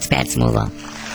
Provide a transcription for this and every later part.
8 perc múlva.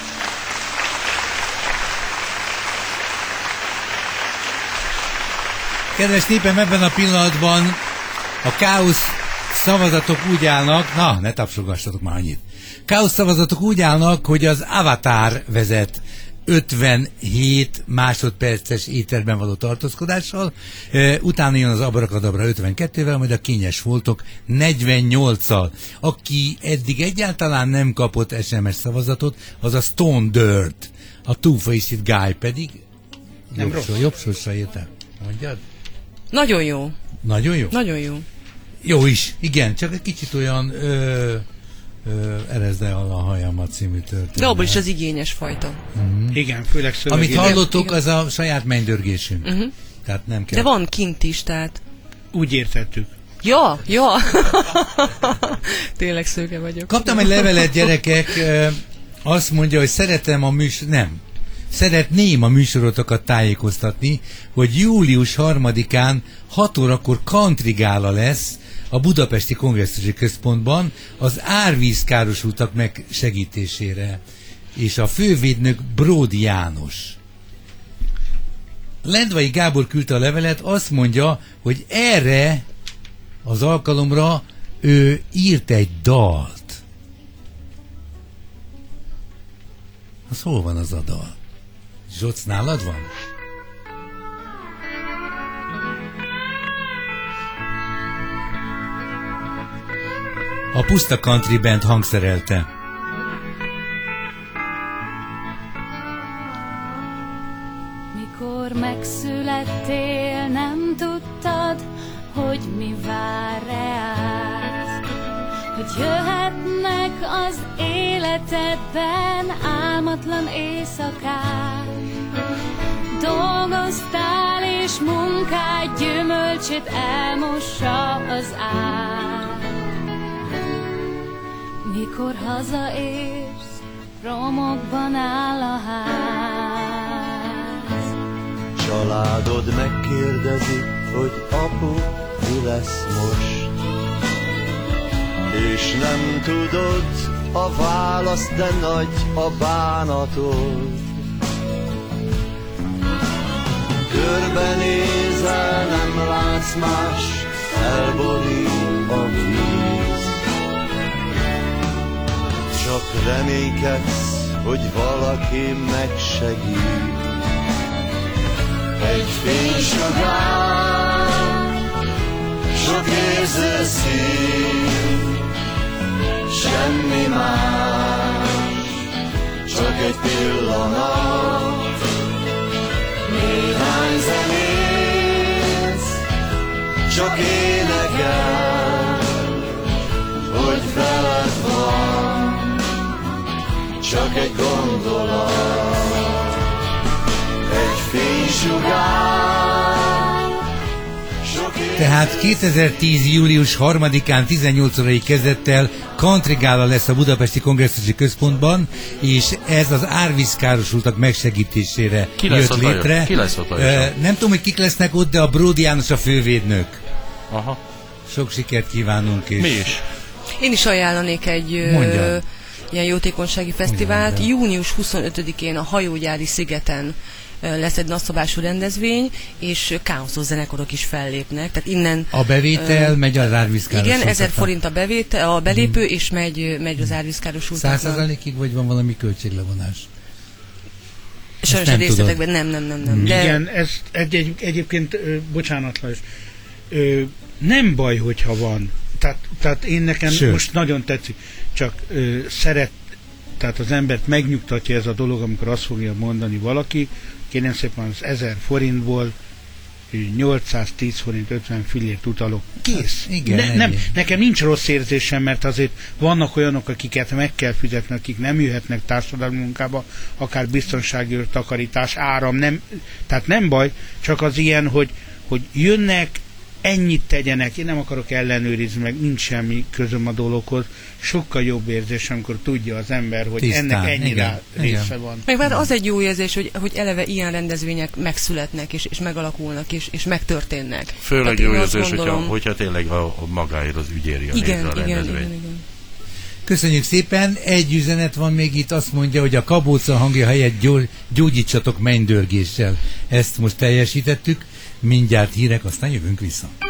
Kedves népem, ebben a pillanatban a káosz szavazatok úgy állnak, na, ne tapsogassatok már annyit. Káosz szavazatok úgy állnak, hogy az Avatar vezet 57 másodperces éterben való tartózkodással, utána jön az Abrakadabra 52-vel, majd a Kényes Foltok 48-szal. Aki eddig egyáltalán nem kapott SMS szavazatot, az a Stone Dirt, a Two-Faced Guy pedig jobb sorsa érte. Mondjad? Nagyon jó. Nagyon jó? Nagyon jó. Jó is, igen, csak egy kicsit olyan Erezd el a hajamat című történet. De abban is az igényes fajta. Igen, főleg szövegében. Amit hallottuk, az a saját mennydörgésünk. Tehát nem kell. De van kint is, tehát... Úgy értettük. Ja. Tényleg szőke vagyok. Kaptam egy levelet, gyerekek, azt mondja, hogy szeretném a műsorotokat tájékoztatni, hogy július 3-án 6 órakor country gála lesz a Budapesti Kongresszusi Központban az árvízkárosultak megsegítésére, és a fővédnök Bródi János. Lendvai Gábor küldte a levelet, azt mondja, hogy erre az alkalomra ő írt egy dalt. Az hol van az a dal? Zsoc, nálad van? A Puszta Country Band hangszerelte. Mikor megszülettél, nem tudtad, hogy mi vár reád, hogy jöhetnek az életedben álmatlan éjszakák. Dolgoztál és munkád gyümölcsét elmossa az ár. Mikor hazaérsz, romokban áll a ház. Családod megkérdezi, hogy apu, mi lesz most, és nem tudod a választ, de nagy a bánatod. Körbenézel, nem látsz más, elborít a víz. Csak reménykedsz, hogy valaki megsegít. Egy fénysugár, sok érző szív, semmi más, csak egy pillanat. Néhány zenész, csak énekel, hogy veled van, csak egy gondolat, egy fénysugár. Tehát 2010. július 3-án 18 órai kezdettel country gála lesz a Budapesti Kongresszusi Központban, és ez az árvízkárosultak megsegítésére jött létre. Ki lesz ott? Nem tudom, hogy kik lesznek ott, de a Bródi János a fővédnök. Aha. Sok sikert kívánunk. És mi is? Én is ajánlanék egy ilyen jótékonysági fesztivált. Június 25-én a Hajógyári szigeten lesz egy nagyszabású rendezvény, és káoszos zenekarok is fellépnek. Tehát innen a bevétel megy az árvízkárosultaknak. Igen, 1000 forint a belépő, és megy az árvízkárosultaknak. 100%-ig, vagy van valami költséglevonás? Sajnos a részletekben nem. De... Igen, ez egyébként, bocsánat Lajos, nem baj, hogyha van. Tehát én nekem most nagyon tetszik, csak tehát az embert megnyugtatja ez a dolog, amikor azt fogja mondani valaki, kérem szépen az 1000 forintból 810 forint 50 fillért utalok. Kész. Igen, nekem nincs rossz érzésem, mert azért vannak olyanok, akiket meg kell fizetni, akik nem jöhetnek társadalmi munkába, akár biztonsági takarítás, áram, tehát nem baj, csak az ilyen, hogy jönnek, ennyit tegyenek, én nem akarok ellenőrizni, meg nincs semmi közöm a dologhoz. Sokkal jobb érzés, amikor tudja az ember, hogy tisztán, ennek ennyire része van. Meg már az egy jó érzés, hogy eleve ilyen rendezvények megszületnek, és megalakulnak, és megtörténnek. Főleg jó érzés, hogyha tényleg a magáért az ügyéri a nézre a rendezvény. Igen. Köszönjük szépen, egy üzenet van még itt, azt mondja, hogy a kabóca hangja helyett gyógyítsatok mennydörgéssel. Ezt most teljesítettük, mindjárt hírek, aztán jövünk vissza.